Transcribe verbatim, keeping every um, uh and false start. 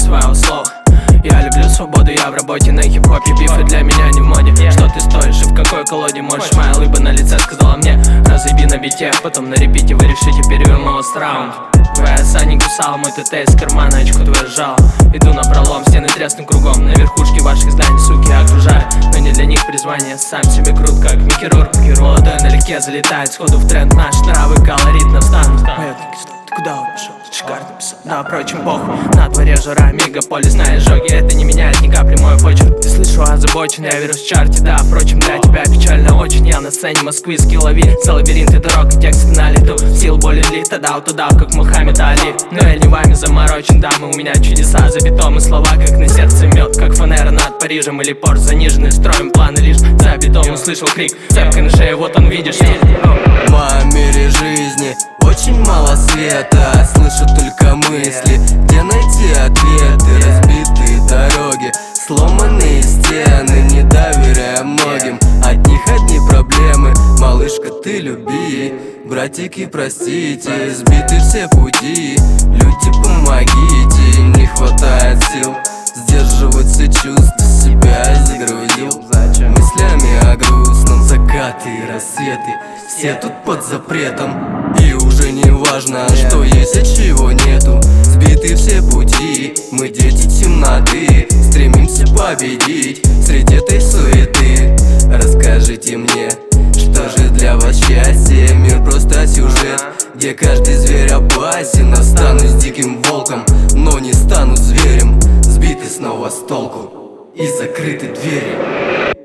своего слова. Я люблю свободу, я в работе на хип-хопе. Бифы для меня не в моде. Что ты стоишь и в какой колоде можешь? Моя улыбка на лице сказала мне: разъеби на бите. Потом на репите вы решите перевернулась раунд. Твоя оса не кусала мой ТТ из кармана, очку твою сжал. Иду на пролом, стены треснут кругом. На верхушке ваших зданий суки окружали, но не для них призвание. Сам себе крут, как Микки Рурк. Молодой налегке залетает сходу в тренд. Наш травы колоритно встанут. Ты куда ушел? Шикарно писал. Да, впрочем, похуй. На дворе жара, мегаполис на изжоге. Это не меняет ни капли мой почерк. Ты слышу озабочен, я вирус в чарте. Да, впрочем, для тебя печально очень. Я на сцене Москвы ски лови. За лабиринты дорог и тексты на лету. Сил более ли, тогда туда, как Мухаммед Али. Но я не вами заморочен, дамы, у меня чудеса за битом. И слова, как на сердце мед, как фанера над Парижем или Порш заниженный. Строим планы лишь за битом. Услышал крик, цепка на шее, вот он, видишь стиль. В моем мире жизни очень мало света, слышу только мысли, где найти ответы. Разбитые дороги, сломанные стены, не доверяя многим, от них одни проблемы. Малышка, ты люби, братики, простите, сбиты все пути. Люди, помогите, им не хватает сил сдерживать все чувства, себя загрузил мыслями о грустном. Закаты и рассветы, все тут под запретом. И уже не важно, что есть, а чего нету. Сбиты все пути, мы дети темноты, стремимся победить среди этой суеты. Расскажите мне, что же для вас счастье? Мир просто сюжет, где каждый зверь опасен. Останусь диким волком, но не стану зверем. Сбиты снова с толку и закрыты двери.